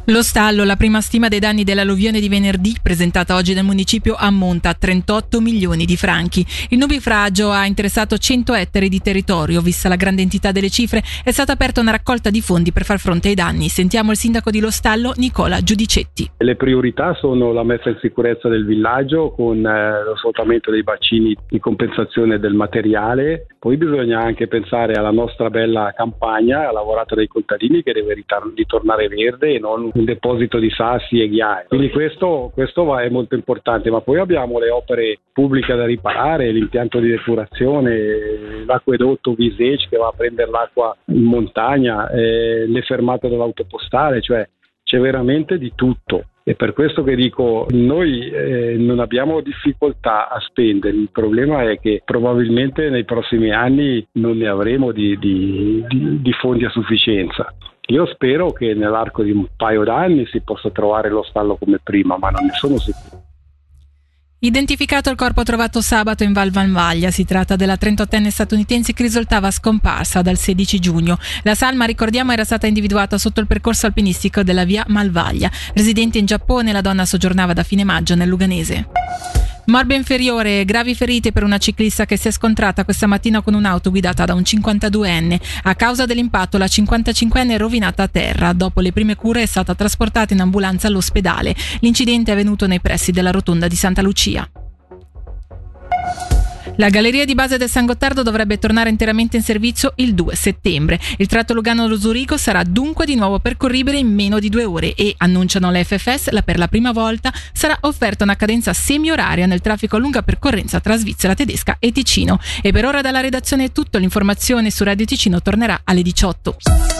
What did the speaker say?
Lo stallo, la prima stima dei danni dell'alluvione di venerdì, presentata oggi dal municipio, ammonta a 38 milioni di franchi. Il nubifragio ha interessato 100 ettari di territorio. Vista la grande entità delle cifre, è stata aperta una raccolta di fondi per far fronte ai danni. Sentiamo il sindaco di Lo Stallo, Nicola Giudicetti. Le priorità sono la messa in sicurezza del villaggio con lo svuotamento dei bacini di compensazione del materiale. Poi bisogna anche pensare alla nostra bella campagna lavorata dai contadini, che deve ritornare verde e non un deposito di sassi e ghiaia. Quindi questo è molto importante, ma poi abbiamo le opere pubbliche da riparare, l'impianto di depurazione, l'acquedotto Visec che va a prendere l'acqua in montagna, le fermate dell'autopostale, cioè c'è veramente di tutto. E per questo che dico, noi non abbiamo difficoltà a spendere, il problema è che probabilmente nei prossimi anni non ne avremo di fondi a sufficienza. Io spero che nell'arco di un paio d'anni si possa trovare lo stallo come prima, ma non ne sono sicuro. Identificato il corpo trovato sabato in Val Vanvaglia. Si tratta della 38enne statunitense che risultava scomparsa dal 16 giugno. La salma, ricordiamo, era stata individuata sotto il percorso alpinistico della via Malvaglia. Residente in Giappone, la donna soggiornava da fine maggio nel Luganese. Morbe inferiore, gravi ferite per una ciclista che si è scontrata questa mattina con un'auto guidata da un 52enne. A causa dell'impatto la 55enne è rovinata a terra. Dopo le prime cure è stata trasportata in ambulanza all'ospedale. L'incidente è avvenuto nei pressi della rotonda di Santa Lucia. La galleria di base del San Gottardo dovrebbe tornare interamente in servizio il 2 settembre. Il tratto Lugano-Zurigo sarà dunque di nuovo percorribile in meno di 2 ore e, annunciano le FFS, per la prima volta sarà offerta una cadenza semi-oraria nel traffico a lunga percorrenza tra Svizzera tedesca e Ticino. E per ora dalla redazione è tutto. L'informazione su Radio Ticino tornerà alle 18.